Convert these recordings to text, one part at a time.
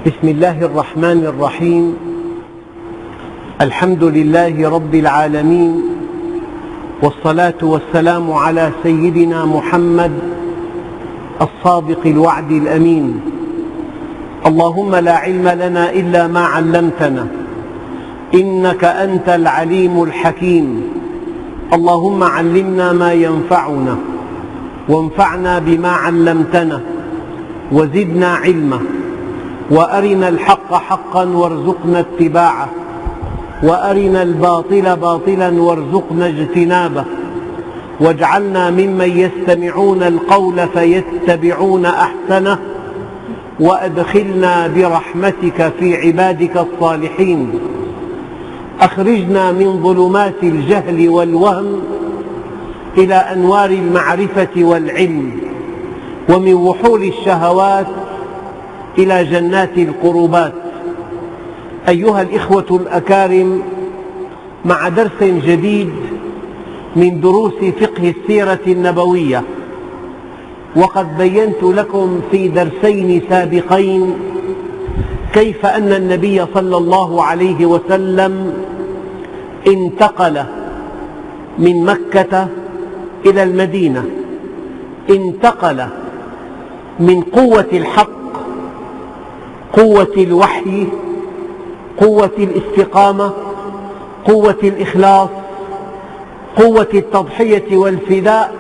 بسم الله الرحمن الرحيم. الحمد لله رب العالمين، والصلاة والسلام على سيدنا محمد الصادق الوعد الأمين. اللهم لا علم لنا إلا ما علمتنا، إنك أنت العليم الحكيم. اللهم علمنا ما ينفعنا، وانفعنا بما علمتنا، وزدنا علما، وأرنا الحق حقا وارزقنا اتباعه، وأرنا الباطل باطلا وارزقنا اجتنابه، واجعلنا ممن يستمعون القول فيتبعون أحسنه، وأدخلنا برحمتك في عبادك الصالحين. أخرجنا من ظلمات الجهل والوهم إلى أنوار المعرفة والعلم، ومن وحول الشهوات إلى جنات القربات. أيها الإخوة الأكارم، مع درس جديد من دروس فقه السيرة النبوية، وقد بينت لكم في درسين سابقين كيف أن النبي صلى الله عليه وسلم انتقل من مكة إلى المدينة، انتقل من قوة الحق، قوة الوحي، قوة الاستقامة، قوة الإخلاص، قوة التضحية والفداء،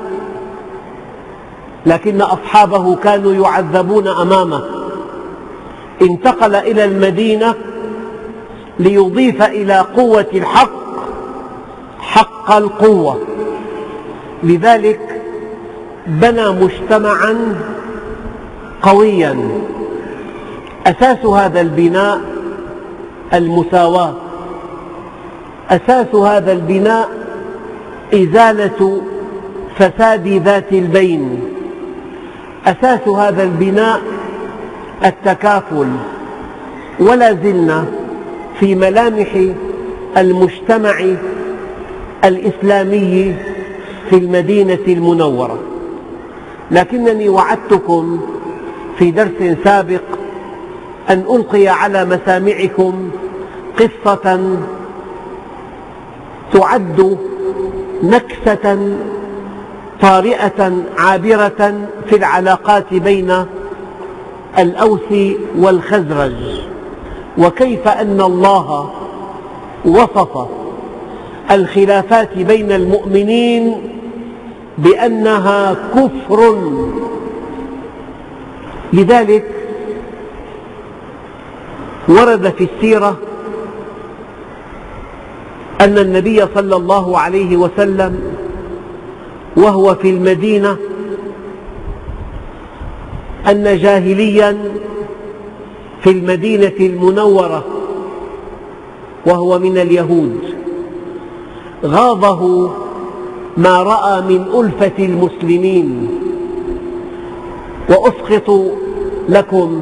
لكن أصحابه كانوا يعذبون أمامه. انتقل إلى المدينة ليضيف إلى قوة الحق حق القوة، لذلك بنى مجتمعا قويا. أساس هذا البناء المساواة، أساس هذا البناء إزالة فساد ذات البين، أساس هذا البناء التكافل. ولا زلنا في ملامح المجتمع الإسلامي في المدينة المنورة، لكنني وعدتكم في درس سابق أن ألقي على مسامعكم قصة تعد نكسة طارئة عابرة في العلاقات بين الأوس والخزرج، وكيف أن الله وصف الخلافات بين المؤمنين بأنها كفر. لذلك ورد في السيرة أن النبي صلى الله عليه وسلم وهو في المدينة أن جاهليا في المدينة المنورة وهو من اليهود غاضه ما رأى من ألفة المسلمين. وأسقط لكم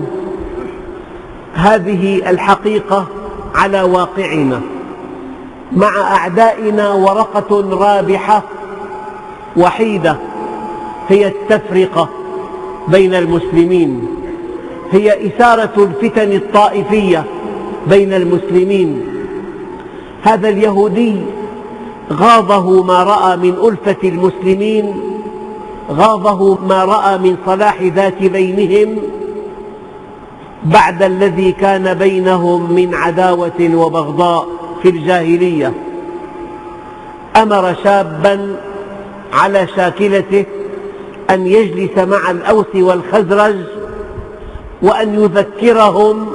هذه الحقيقة على واقعنا. مع أعدائنا ورقة رابحة وحيدة، هي التفرقة بين المسلمين، هي إثارة الفتن الطائفية بين المسلمين. هذا اليهودي غاضه ما رأى من ألفة المسلمين، غاضه ما رأى من صلاح ذات بينهم بعد الذي كان بينهم من عداوة وبغضاء في الجاهلية. أمر شابا على شاكلته أن يجلس مع الأوس والخزرج وأن يذكرهم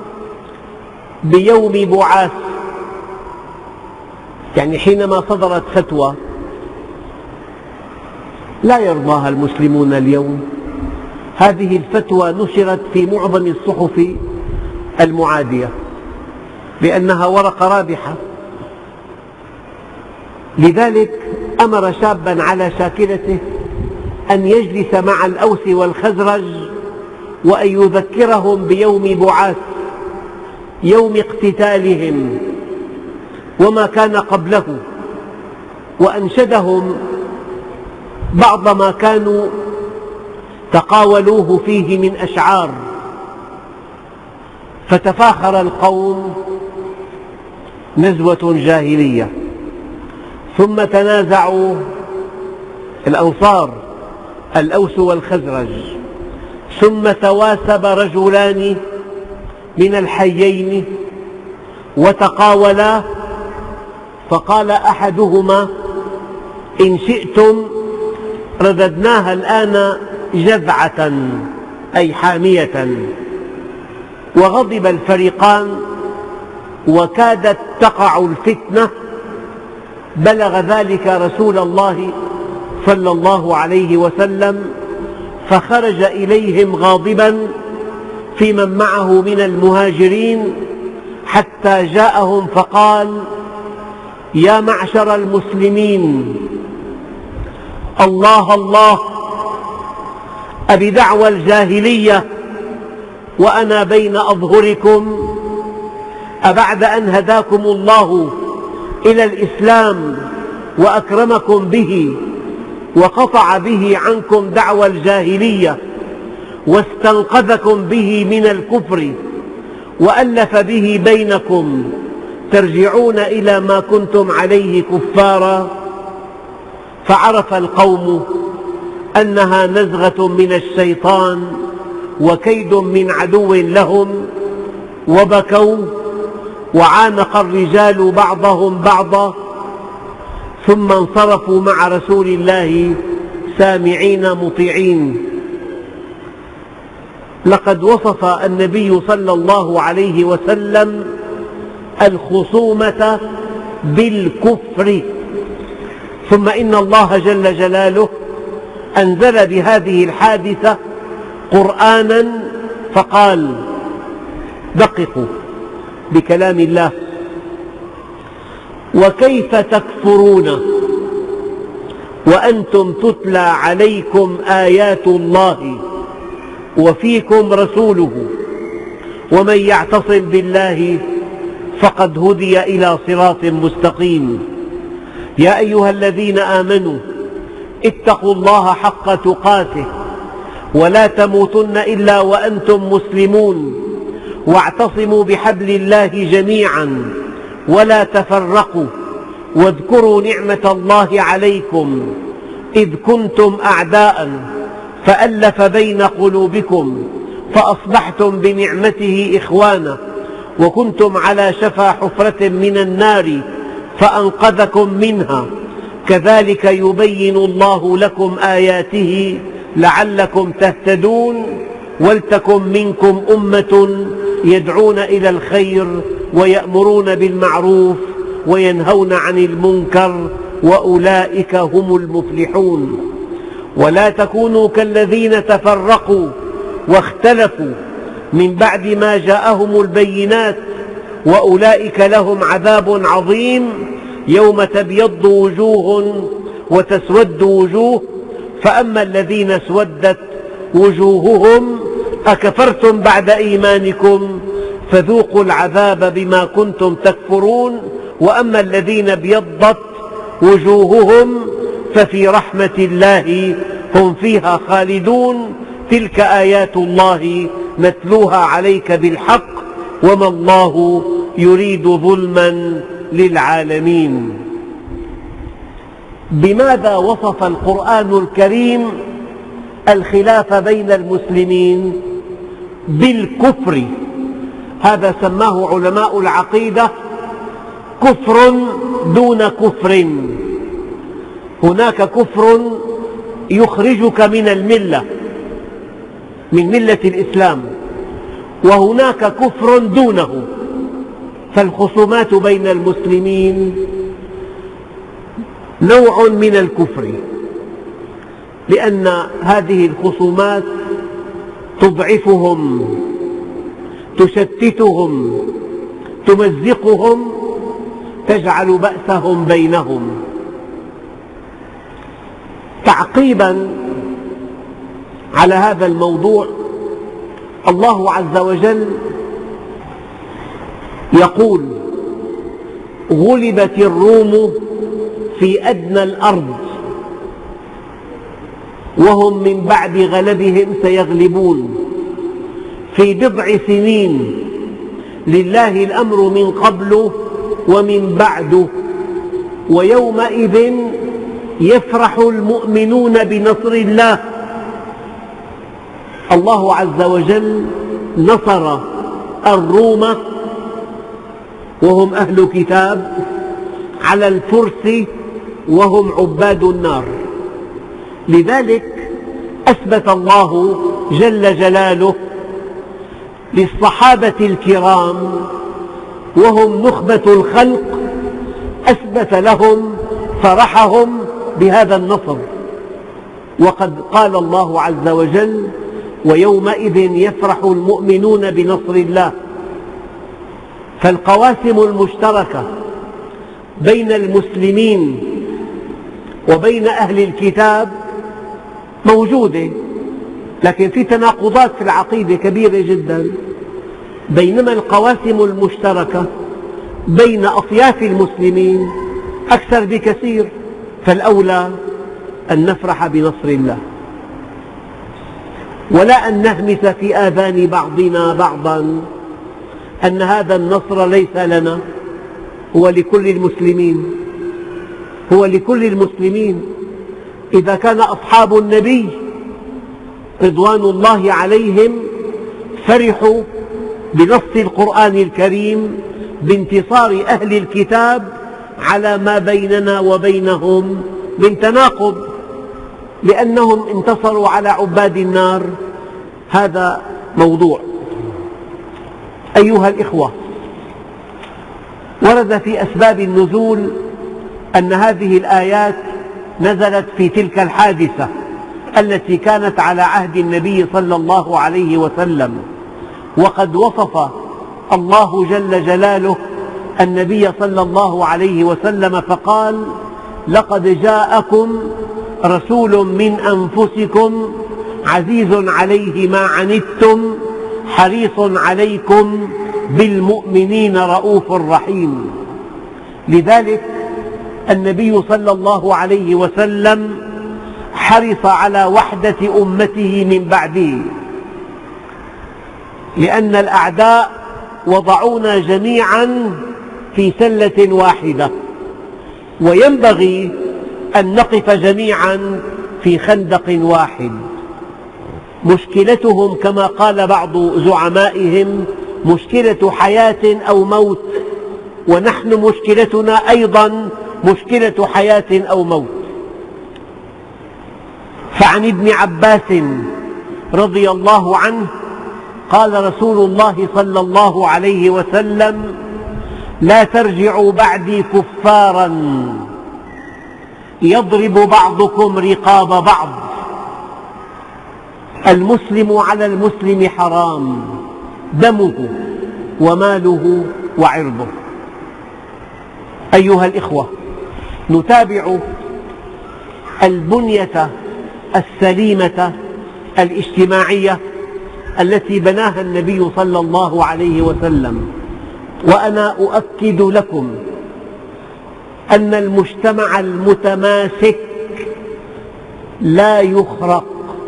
بيوم بعاث. يعني حينما صدرت فتوى لا يرضاها المسلمون اليوم، هذه الفتوى نشرت في معظم الصحف المعادية لأنها ورقة رابحة. لذلك أمر شابا على شاكلته أن يجلس مع الأوس والخزرج وأن يذكرهم بيوم بعاث، يوم اقتتالهم وما كان قبله، وأنشدهم بعض ما كانوا تقاولوه فيه من أشعار. فتفاخر القوم نزوة جاهلية، ثم تنازعوا الأنصار الأوس والخزرج، ثم تواسب رجلان من الحيين وتقاولا، فقال أحدهما: إن شئتم رددناها الآن جذعة أي حامية. وغضب الفريقان وكادت تقع الفتنة، بلغ ذلك رسول الله صلى الله عليه وسلم، فخرج إليهم غاضبا في من معه من المهاجرين حتى جاءهم فقال: يا معشر المسلمين، الله الله، أبدعوى الجاهلية وأنا بين أظهركم؟ أبعد أن هداكم الله إلى الإسلام وأكرمكم به وقطع به عنكم دعوى الجاهلية واستنقذكم به من الكفر وألف به بينكم، ترجعون إلى ما كنتم عليه كفارا؟ فعرف القوم أنها نزغة من الشيطان وكيد من عدو لهم، وبكوا، وعانق الرجال بعضهم بعضا، ثم انصرفوا مع رسول الله سامعين مطيعين. لقد وصف النبي صلى الله عليه وسلم الخصومة بالكفر، ثم إن الله جل جلاله أنزل بهذه الحادثة قرآنا فقال: دققوا بكلام الله: وكيف تكفرون وأنتم تتلى عليكم آيات الله وفيكم رسوله ومن يعتصم بالله فقد هدي إلى صراط مستقيم. يا أيها الذين آمنوا اتقوا الله حق تقاته ولا تموتن إلا وأنتم مسلمون، واعتصموا بحبل الله جميعا ولا تفرقوا، واذكروا نعمة الله عليكم إذ كنتم أعداء فألف بين قلوبكم فأصبحتم بنعمته إخوانا، وكنتم على شفا حفرة من النار فأنقذكم منها، كذلك يبين الله لكم آياته لعلكم تهتدون. ولتكن منكم أمة يدعون إلى الخير ويأمرون بالمعروف وينهون عن المنكر وأولئك هم المفلحون. ولا تكونوا كالذين تفرقوا واختلفوا من بعد ما جاءهم البينات، وأولئك لهم عذاب عظيم، يوم تبيض وجوه وتسود وجوه، فأما الذين اسودت وجوههم أكفرتم بعد إيمانكم فذوقوا العذاب بما كنتم تكفرون، وأما الذين ابيضت وجوههم ففي رحمة الله هم فيها خالدون. تلك آيات الله نتلوها عليك بالحق وما الله يريد ظلما للعالمين. بماذا وصف القرآن الكريم الخلاف بين المسلمين؟ بالكفر. هذا سماه علماء العقيدة كفر دون كفر. هناك كفر يخرجك من الملة، من ملة الإسلام، وهناك كفر دونه. فالخصومات بين المسلمين نوع من الكفر، لأن هذه الخصومات تضعفهم، تشتتهم، تمزقهم، تجعل بأسهم بينهم. تعقيبا على هذا الموضوع، الله عز وجل يقول: غلبت الروم في أدنى الأرض وهم من بعد غلبهم سيغلبون في بضع سنين لله الأمر من قبل ومن بعد ويومئذ يفرح المؤمنون بنصر الله. الله عز وجل نصر الروم وهم أهل كتاب على الفرس وهم عباد النار. لذلك أثبت الله جل جلاله للصحابة الكرام وهم نخبة الخلق، أثبت لهم فرحهم بهذا النصر. وقد قال الله عز وجل: ويومئذ يفرح المؤمنون بنصر الله. فالقواسم المشتركة بين المسلمين وبين أهل الكتاب موجودة، لكن في تناقضات في العقيدة كبيرة جدا، بينما القواسم المشتركة بين أطياف المسلمين أكثر بكثير. فالأولى أن نفرح بنصر الله، ولا أن نهمس في آذان بعضنا بعضا أن هذا النصر ليس لنا، هو لكل المسلمين، هو لكل المسلمين. إذا كان أصحاب النبي رضوان الله عليهم فرحوا بنص القرآن الكريم بانتصار أهل الكتاب على ما بيننا وبينهم من تناقض، لأنهم انتصروا على عباد النار، هذا موضوع. أيها الإخوة، ورد في أسباب النزول أن هذه الآيات نزلت في تلك الحادثة التي كانت على عهد النبي صلى الله عليه وسلم، وقد وصف الله جل جلاله النبي صلى الله عليه وسلم فقال: لقد جاءكم رسول من أنفسكم عزيز عليه ما عنتم حريص عليكم بالمؤمنين رءوف رحيم. لذلك النبي صلى الله عليه وسلم حرص على وحدة أمته من بعده، لأن الأعداء وضعونا جميعا في سلة واحدة، وينبغي أن نقف جميعا في خندق واحد. مشكلتهم كما قال بعض زعمائهم مشكلة حياة أو موت، ونحن مشكلتنا أيضا مشكلة حياة أو موت. فعن ابن عباس رضي الله عنه قال رسول الله صلى الله عليه وسلم: لا ترجعوا بعدي كفارا يضرب بعضكم رقاب بعض، المسلم على المسلم حرام دمه وماله وعرضه. أيها الإخوة، نتابع البنية السليمة الاجتماعية التي بناها النبي صلى الله عليه وسلم، وأنا أؤكد لكم أن المجتمع المتماسك لا يخرق.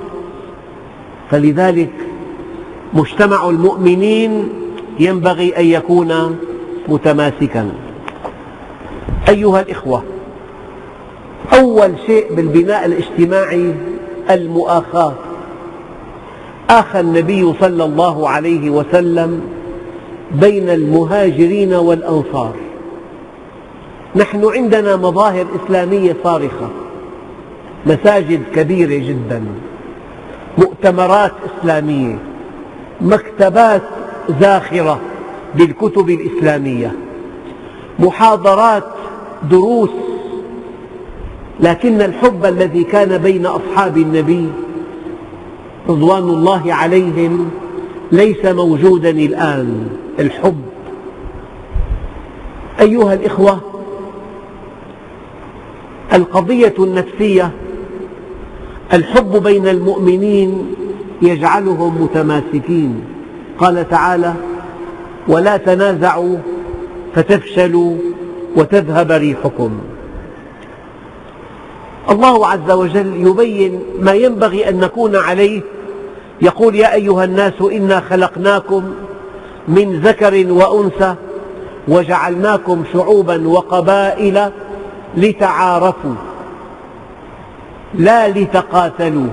فلذلك مجتمع المؤمنين ينبغي أن يكون متماسكا. أيها الإخوة، أول شيء بالبناء الاجتماعي المؤاخاة. آخى النبي صلى الله عليه وسلم بين المهاجرين والأنصار. نحن عندنا مظاهر إسلامية صارخة، مساجد كبيرة جدا، مؤتمرات إسلامية، مكتبات زاخرة بالكتب الإسلامية، محاضرات، دروس، لكن الحب الذي كان بين أصحاب النبي رضوان الله عليهم ليس موجودا الآن. الحب. أيها الإخوة، القضية النفسية، الحب بين المؤمنين يجعلهم متماسكين. قال تعالى: ولا تنازعوا فتفشلوا وتذهب ريحكم. الله عز وجل يبين ما ينبغي أن نكون عليه، يقول: يا أيها الناس إنا خلقناكم من ذكر وأنثى وجعلناكم شعوبا وقبائل لتعارفوا لا لتقاتلوا.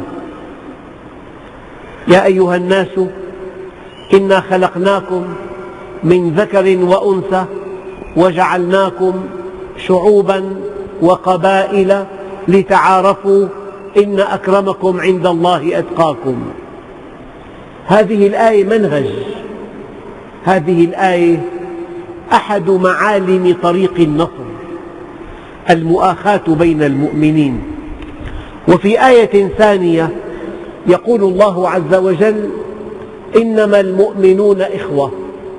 يا أيها الناس إنا خلقناكم من ذكر وأنثى وجعلناكم شعوبا وقبائل لتعارفوا إن أكرمكم عند الله أتقاكم. هذه الآية منهج، هذه الآية أحد معالم طريق النصر، المؤاخاة بين المؤمنين. وفي آية ثانية يقول الله عز وجل: إنما المؤمنون إخوة.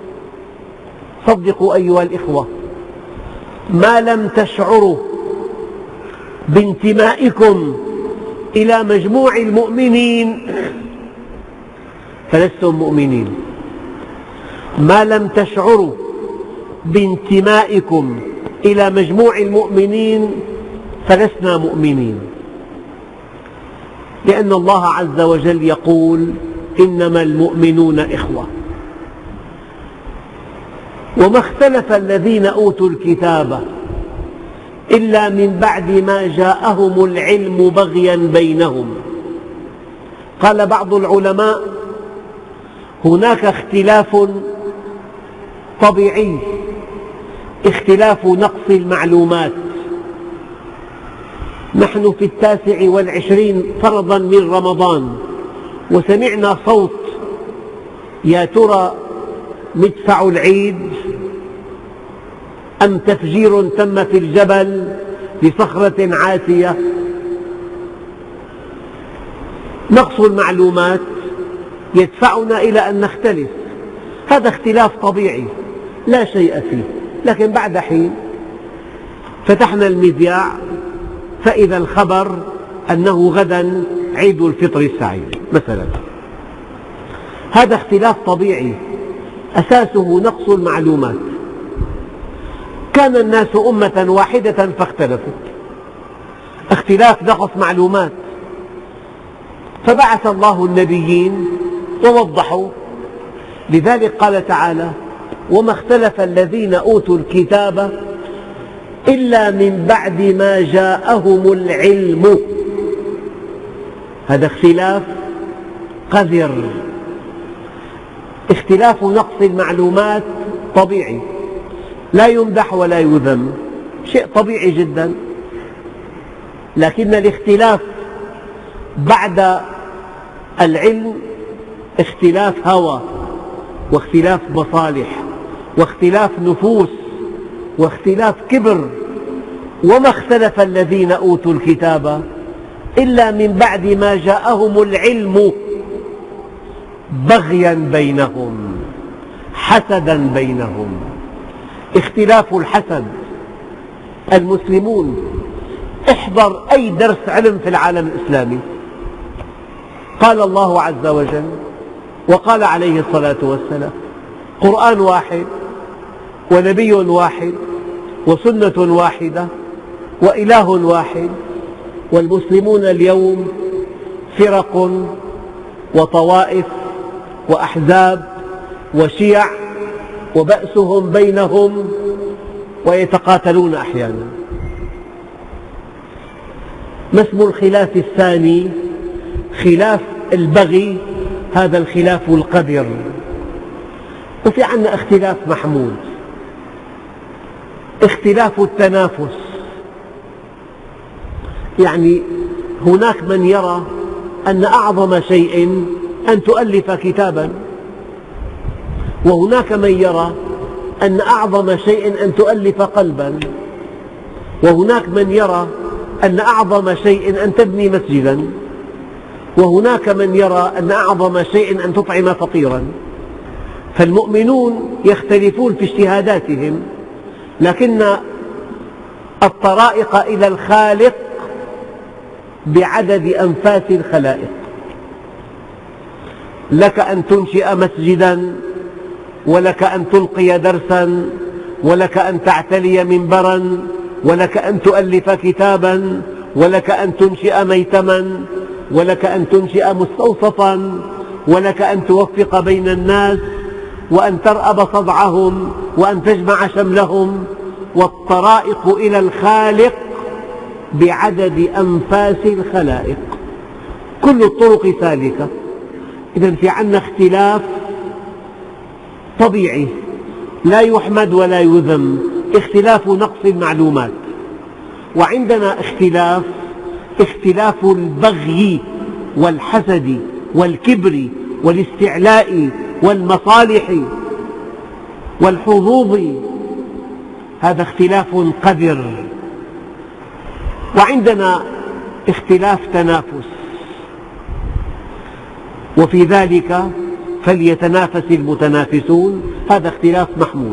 صدقوا أيها الإخوة، ما لم تشعروا بانتمائكم إلى مجموع المؤمنين فلستم مؤمنين. ما لم تشعروا بانتمائكم إلى مجموع المؤمنين فلسنا مؤمنين، لأن الله عز وجل يقول: إنما المؤمنون إخوة. وما اختلف الذين أوتوا الكتاب إلا من بعد ما جاءهم العلم بغيا بينهم. قال بعض العلماء: هناك اختلاف طبيعي، اختلاف نقص المعلومات. نحن في 29 فرضا من رمضان وسمعنا صوت: يا ترى مدفع العيد أم تفجير تم في الجبل بصخرة عاتية؟ نقص المعلومات يدفعنا إلى أن نختلف. هذا اختلاف طبيعي لا شيء فيه، لكن بعد حين فتحنا المذياع فإذا الخبر أنه غدا عيد الفطر السعيد مثلا. هذا اختلاف طبيعي أساسه نقص المعلومات. كان الناس أمة واحدة فاختلفوا، اختلاف نقص معلومات، فبعث الله النبيين ووضحوا. لذلك قال تعالى: وما اختلف الذين أوتوا الكتاب إلا من بعد ما جاءهم العلم. هذا اختلاف قذر. اختلاف نقص المعلومات طبيعي، لا يمدح ولا يذم، شيء طبيعي جدا. لكن الاختلاف بعد العلم اختلاف هوى، واختلاف مصالح، واختلاف نفوس، واختلاف كبر. وما اختلف الذين أوتوا الكتاب إلا من بعد ما جاءهم العلم بغيا بينهم، حسدا بينهم. اختلاف الحسد. المسلمون، احضر أي درس علم في العالم الإسلامي، قال الله عز وجل وقال عليه الصلاة والسلام: قرآن واحد ونبي واحد وسنة واحدة وإله واحد. والمسلمون اليوم فرق وطوائف وأحزاب وشيع، وبأسهم بينهم ويتقاتلون أحيانا. ما اسم الخلاف الثاني؟ خلاف البغي، هذا الخلاف القذر. وفي عندنا اختلاف محمود، اختلاف التنافس. يعني هناك من يرى أن أعظم شيء أن تؤلف كتابا، وهناك من يرى أن أعظم شيء أن تؤلف قلبا، وهناك من يرى أن أعظم شيء أن تبني مسجدا، وهناك من يرى أن أعظم شيء أن تطعم فقيرا. فالمؤمنون يختلفون في اجتهاداتهم، لكن الطرائق إلى الخالق بعدد أنفاس الخلائق. لك أن تنشئ مسجدا، ولك أن تلقي درسا، ولك أن تعتلي منبرا، ولك أن تؤلف كتابا، ولك أن تنشئ ميتما، ولك أن تنشئ مستوصفا، ولك أن توفق بين الناس. وأن ترأب صدعهم وأن تجمع شملهم، والطرائق إلى الخالق بعدد أنفاس الخلائق، كل الطرق سالكة. إذن في عندنا اختلاف طبيعي لا يحمد ولا يذم، اختلاف نقص المعلومات. وعندنا اختلاف البغي والحسد والكبر والاستعلاء والمصالح والحظوظ، هذا اختلاف قذر. وعندنا اختلاف تنافس، وفي ذلك فليتنافس المتنافسون، هذا اختلاف محمود.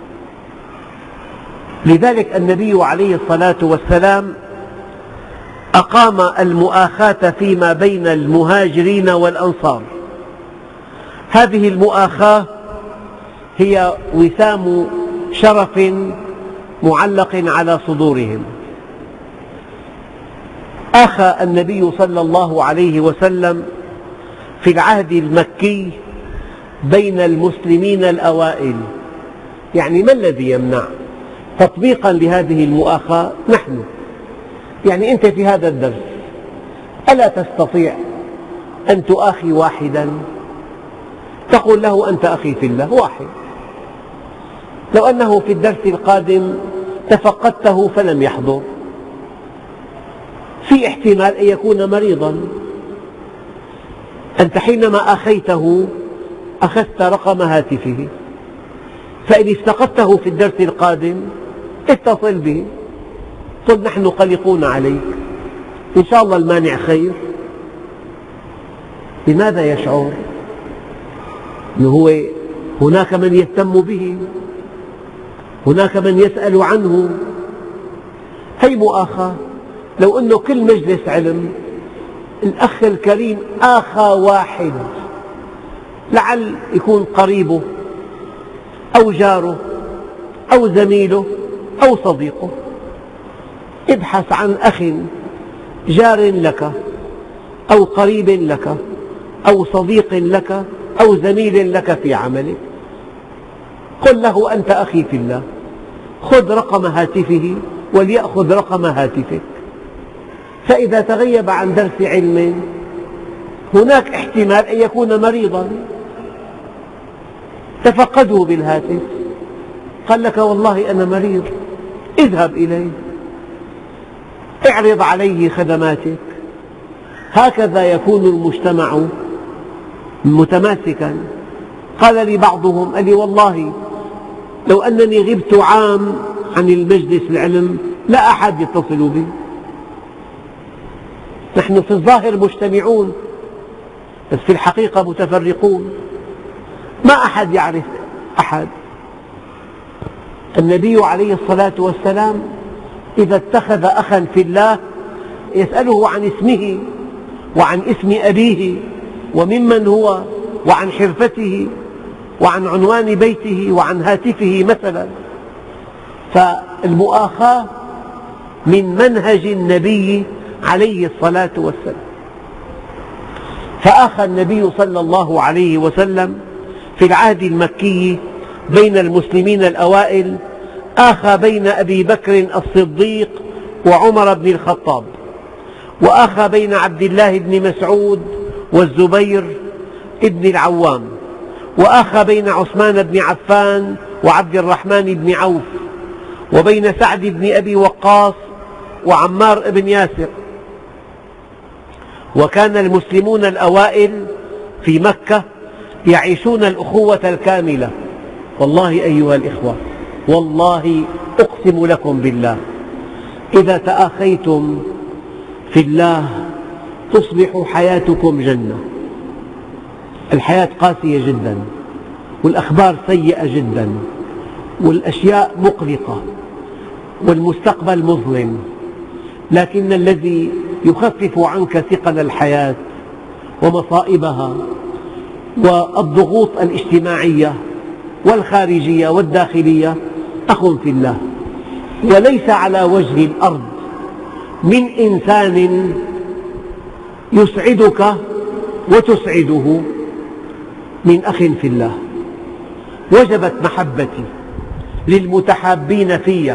لذلك النبي عليه الصلاة والسلام أقام المؤاخاة فيما بين المهاجرين والأنصار. هذه المؤاخاة هي وسام شرف معلق على صدورهم. آخى النبي صلى الله عليه وسلم في العهد المكي بين المسلمين الأوائل. يعني ما الذي يمنع تطبيقا لهذه المؤاخاة؟ نحن، يعني أنت في هذا الدرس ألا تستطيع أن تؤاخي واحدا تقول له أنت أخي في الله، واحد، لو أنه في الدرس القادم تفقدته فلم يحضر، في احتمال أن يكون مريضا، أنت حينما أخيته أخذت رقم هاتفه، فإن افتقدته في الدرس القادم اتصل به، قل نحن قلقون عليك، إن شاء الله المانع خير. لماذا يشعر أنه هناك من يهتم به، هناك من يسأل عنه؟ هي مؤاخاة. لو أنه كل مجلس علم الأخ الكريم آخى واحد، لعل يكون قريبه أو جاره أو زميله أو صديقه، ابحث عن أخ جار لك أو قريب لك أو صديق لك أو زميل لك في عملك، قل له أنت أخي في الله، خذ رقم هاتفه وليأخذ رقم هاتفك، فإذا تغيب عن درس علم هناك احتمال أن يكون مريضا، تفقده بالهاتف، قال لك والله أنا مريض، اذهب إليه، اعرض عليه خدماتك. هكذا يكون المجتمع متماسكا. قال لي بعضهم، قال لي والله لو أنني غبت عام عن المجلس العلم لا أحد يتصل بي، نحن في الظاهر مجتمعون بس في الحقيقة متفرقون، ما أحد يعرف أحد. النبي عليه الصلاة والسلام إذا اتخذ أخا في الله يسأله عن اسمه وعن اسم أبيه وممن هو وعن حرفته وعن عنوان بيته وعن هاتفه مثلا. فالمؤاخاة من منهج النبي عليه الصلاة والسلام. فآخى النبي صلى الله عليه وسلم في العهد المكي بين المسلمين الأوائل، آخى بين أبي بكر الصديق وعمر بن الخطاب، وآخى بين عبد الله بن مسعود والزبير بن العوام، وآخى بين عثمان بن عفان وعبد الرحمن بن عوف، وبين سعد بن أبي وقاص وعمار بن ياسر. وكان المسلمون الأوائل في مكة يعيشون الأخوة الكاملة. والله أيها الإخوة، والله أقسم لكم بالله، إذا تآخيتم في الله تصبح حياتكم جنة. الحياة قاسية جدا، والأخبار سيئة جدا، والأشياء مقلقة، والمستقبل مظلم، لكن الذي يخفف عنك ثقل الحياة ومصائبها والضغوط الاجتماعية والخارجية والداخلية أخ في الله. وليس على وجه الأرض من إنسان يسعدك وتسعده من أخ في الله. وجبت محبتي للمتحابين في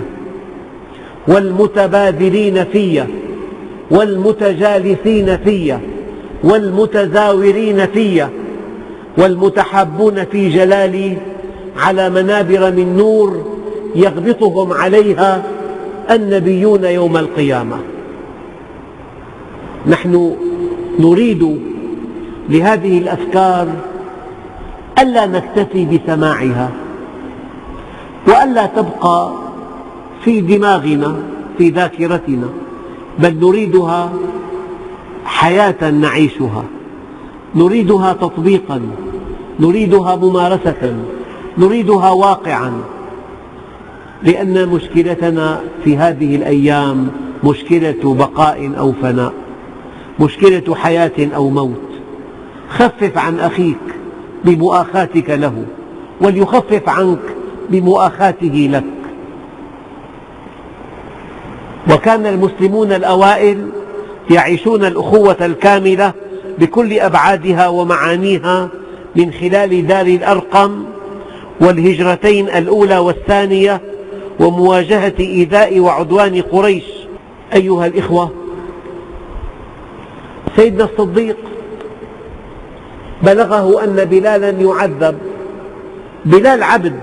والمتبادلين في والمتجالسين في والمتزاورين في والمتحابون في جلالي على منابر من نور يغبطهم عليها النبيون يوم القيامة. نحن نريد لهذه الأفكار ألا نكتفي بسماعها وألا تبقى في دماغنا في ذاكرتنا، بل نريدها حياة نعيشها، نريدها تطبيقا، نريدها ممارسة، نريدها واقعا، لأن مشكلتنا في هذه الأيام مشكلة بقاء أو فناء، مشكلة حياة أو موت. خفف عن أخيك بمؤاخاتك له وليخفف عنك بمؤاخاته لك. وكان المسلمون الأوائل يعيشون الأخوة الكاملة بكل أبعادها ومعانيها من خلال دار الأرقم والهجرتين الأولى والثانية ومواجهة إيذاء وعدوان قريش. أيها الإخوة، سيدنا الصديق بلغه أن بلالا يعذب. بلال عبد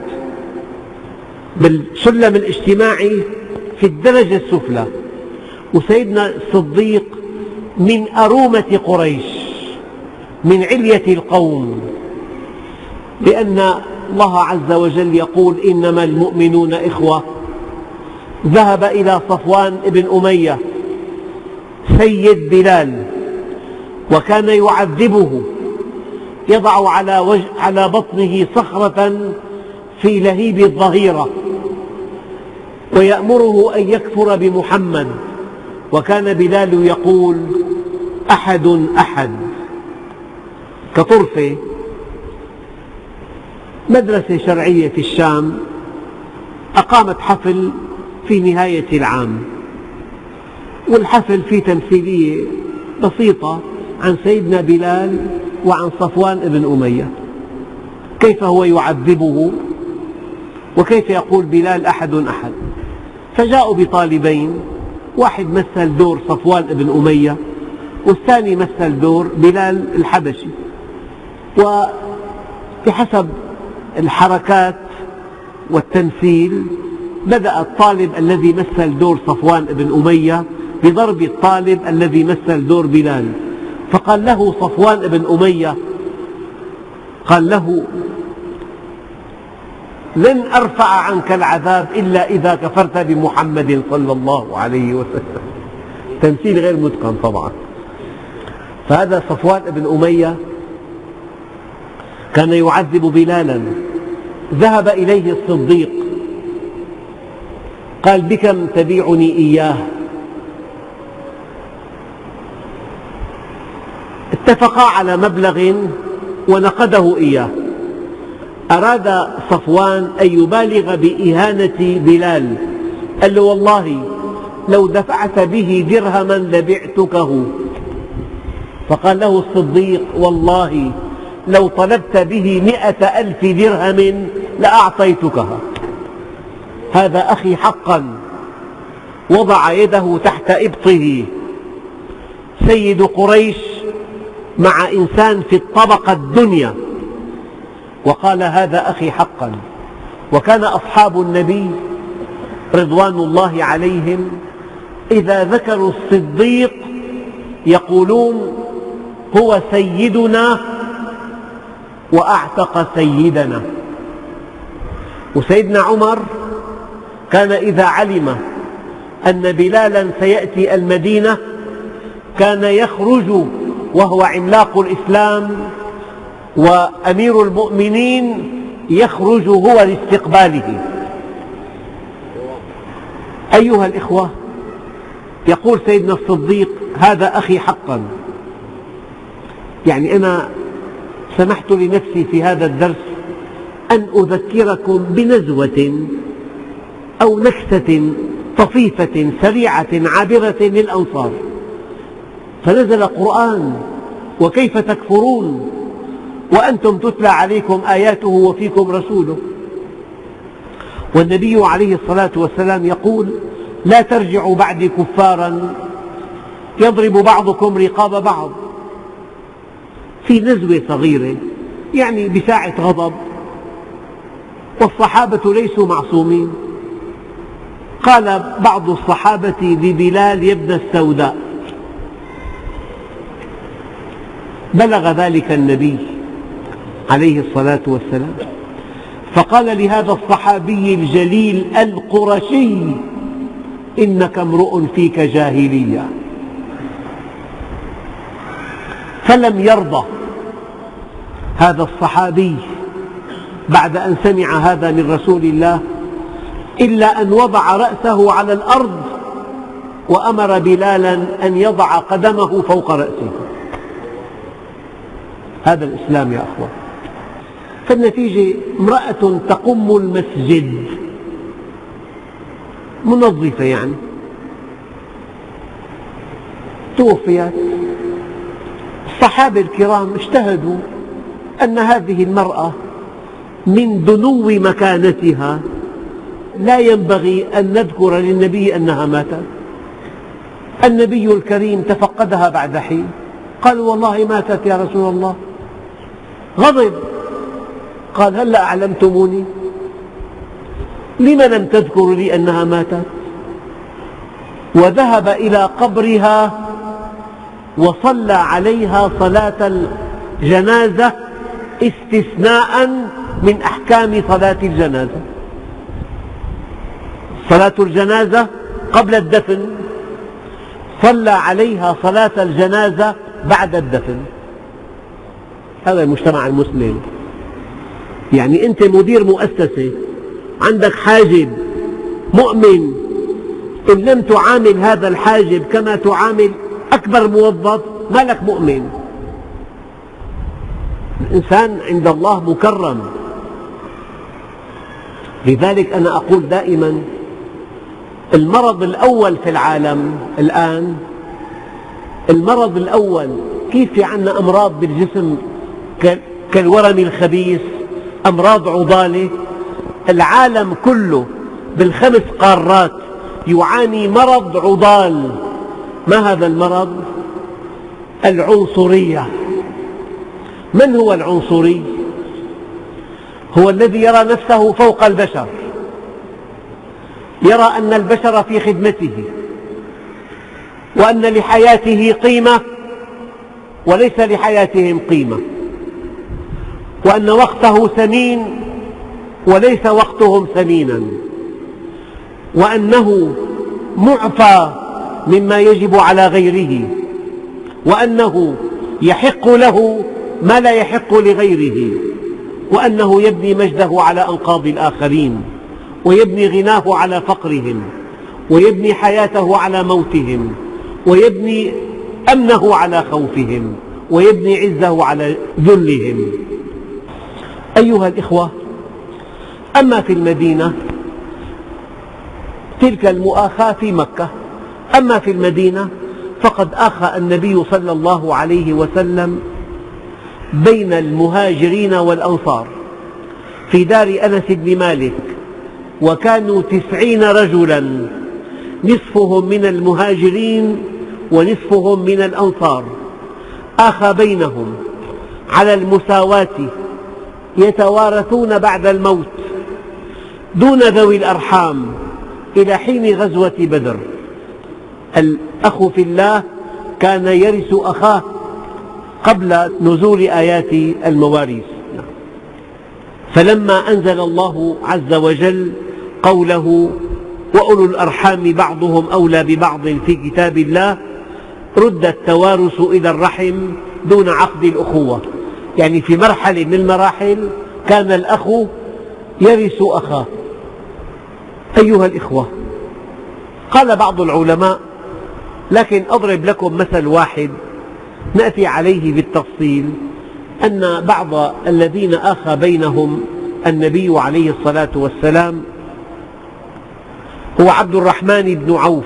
بالسلم الاجتماعي في الدرجة السفلى، وسيدنا الصديق من أرومة قريش، من علية القوم، لأن الله عز وجل يقول إنما المؤمنون إخوة. ذهب إلى صفوان بن أمية سيد بلال وكان يعذبه، يضع على بطنه صخرة في لهيب الظهيرة ويأمره أن يكفر بمحمد، وكان بلال يقول أحد أحد. كطرفة مدرسة شرعية في الشام أقامت حفل في نهاية العام، والحفل فيه تمثيلية بسيطة عن سيدنا بلال وعن صفوان بن أمية، كيف هو يعذبه وكيف يقول بلال أحد أحد. فجاءوا بطالبين، واحد مثل دور صفوان بن أمية والثاني مثل دور بلال الحبشي، وبحسب الحركات والتمثيل بدأ الطالب الذي مثل دور صفوان بن أمية بضرب الطالب الذي مثل دور بلال، فقال له صفوان بن أمية، قال له لن أرفع عنك العذاب إلا إذا كفرت بمحمد صلى الله عليه وسلم. تمثيل غير متقن طبعا. فهذا صفوان بن أمية كان يعذب بلالا. ذهب إليه الصديق قال بكم تبيعني إياه؟ اتفقا على مبلغ ونقده إياه. أراد صفوان أن يبالغ بإهانة بلال، قال له والله لو دفعت به درهما لبعتكه. فقال له الصديق والله لو طلبت به 100,000 درهم لأعطيتكها. هذا أخي حقا. وضع يده تحت إبطه. سيد قريش مع إنسان في الطبقة الدنيا، وقال هذا أخي حقا. وكان أصحاب النبي رضوان الله عليهم إذا ذكروا الصديق يقولون هو سيدنا وأعتق سيدنا. وسيدنا عمر كان إذا علم أن بلالا سيأتي المدينة كان يخرج وهو عملاق الإسلام وأمير المؤمنين، يخرج هو لاستقباله. أيها الإخوة، يقول سيدنا الصديق هذا أخي حقا. يعني أنا سمحت لنفسي في هذا الدرس أن أذكركم بنزوة أو نكسة طفيفة سريعة عابرة للأنصار. فنزل قرآن وكيف تكفرون وأنتم تتلى عليكم آياته وفيكم رسوله. والنبي عليه الصلاة والسلام يقول: لا ترجعوا بعدي كفارا يضرب بعضكم رقاب بعض. في نزوة صغيرة، يعني بساعة غضب، والصحابة ليسوا معصومين. قال بعض الصحابة لبلال: يا ابن السوداء. بلغ ذلك النبي عليه الصلاة والسلام، فقال لهذا الصحابي الجليل القرشي: إنك امرؤ فيك جاهلية. فلم يرضى هذا الصحابي بعد أن سمع هذا من رسول الله إلا أن وضع رأسه على الأرض وأمر بلالا أن يضع قدمه فوق رأسه. هذا الإسلام يا أخوة. فالنتيجة امرأة تقم المسجد، منظفة يعني، توفيت. الصحابة الكرام اجتهدوا أن هذه المرأة من دنو مكانتها لا ينبغي أن نذكر للنبي أنها ماتت. النبي الكريم تفقدها بعد حين، قالوا: والله ماتت يا رسول الله. غضب، قال: هلأ أعلمتموني؟ لم لم تذكروا لي أنها ماتت؟ وذهب إلى قبرها وصلى عليها صلاة الجنازة استثناء من أحكام صلاة الجنازة. صلاة الجنازة قبل الدفن، صلى عليها صلاة الجنازة بعد الدفن. هذا المجتمع المسلم. يعني أنت مدير مؤسسة، عندك حاجب مؤمن، إن لم تعامل هذا الحاجب كما تعامل أكبر موظف ما لك مؤمن. الإنسان عند الله مكرم. لذلك أنا أقول دائما: المرض الأول في العالم الآن، المرض الأول، كيف في عندنا أمراض بالجسم كالورم الخبيث، أمراض عضالة. العالم كله بالخمس قارات يعاني مرض عضال. ما هذا المرض؟ العنصرية. من هو العنصري؟ هو الذي يرى نفسه فوق البشر، يرى أن البشر في خدمته، وأن لحياته قيمة وليس لحياتهم قيمة، وأن وقته ثمين وليس وقتهم ثمينا، وأنه معفى مما يجب على غيره، وأنه يحق له ما لا يحق لغيره، وأنه يبني مجده على أنقاض الآخرين، ويبني غناه على فقرهم، ويبني حياته على موتهم، ويبني أمنه على خوفهم، ويبني عزه على ذلهم. أيها الإخوة، أما في المدينة تلك المؤاخاة في مكة، أما في المدينة فقد آخى النبي صلى الله عليه وسلم بين المهاجرين والأنصار في دار أنس بن مالك، وكانوا 90 رجلا، نصفهم من المهاجرين ونصفهم من الأنصار. آخى بينهم على المساواة، يتوارثون بعد الموت دون ذوي الأرحام إلى حين غزوة بدر. الأخ في الله كان يرث أخاه قبل نزول آيات المواريث. فلما أنزل الله عز وجل قوله: وأولو الأرحام بعضهم أولى ببعض في كتاب الله، رد التوارث إلى الرحم دون عقد الأخوة. يعني في مرحلة من المراحل كان الأخ يرث أخاه. أيها الإخوة، قال بعض العلماء، لكن أضرب لكم مثل واحد نأتي عليه بالتفصيل، أن بعض الذين آخى بينهم النبي عليه الصلاة والسلام هو عبد الرحمن بن عوف،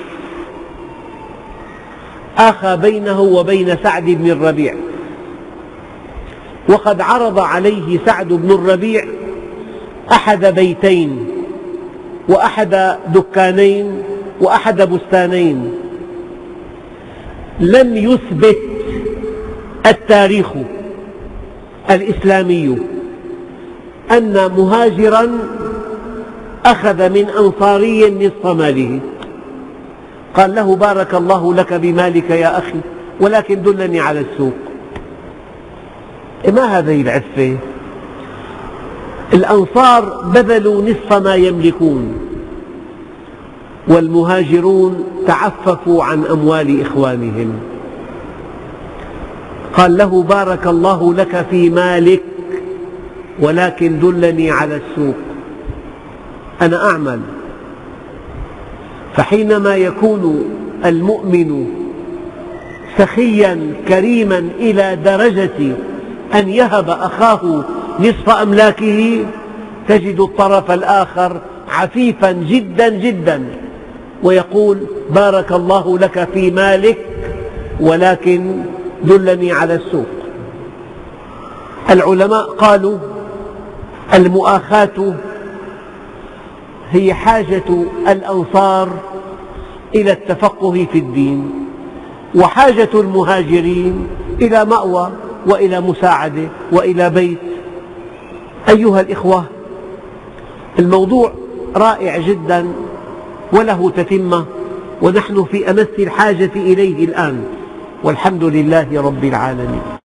آخى بينه وبين سعد بن الربيع. وقد عرض عليه سعد بن الربيع أحد بيتين وأحد دكانين وأحد بستانين. لم يثبت التاريخ الإسلامي أن مهاجرا أخذ من أنصاري نصف ماله. قال له: بارك الله لك بمالك يا أخي، ولكن دلني على السوق. ما هذه العفة؟ الأنصار بذلوا نصف ما يملكون، والمهاجرون تعففوا عن أموال إخوانهم. قال له: بارك الله لك في مالك، ولكن دلني على السوق، أنا أعمل. فحينما يكون المؤمن سخيا كريما إلى درجة أن يهب أخاه نصف أملاكه، تجد الطرف الآخر عفيفا جدا جدا ويقول: بارك الله لك في مالك، ولكن دلني على السوق. العلماء قالوا: المؤاخاة هي حاجة الأنصار إلى التفقه في الدين، وحاجة المهاجرين إلى مأوى وإلى مساعدة وإلى بيت. أيها الإخوة، الموضوع رائع جدا وله تتمة، ونحن في أمس الحاجة إليه الآن، والحمد لله رب العالمين.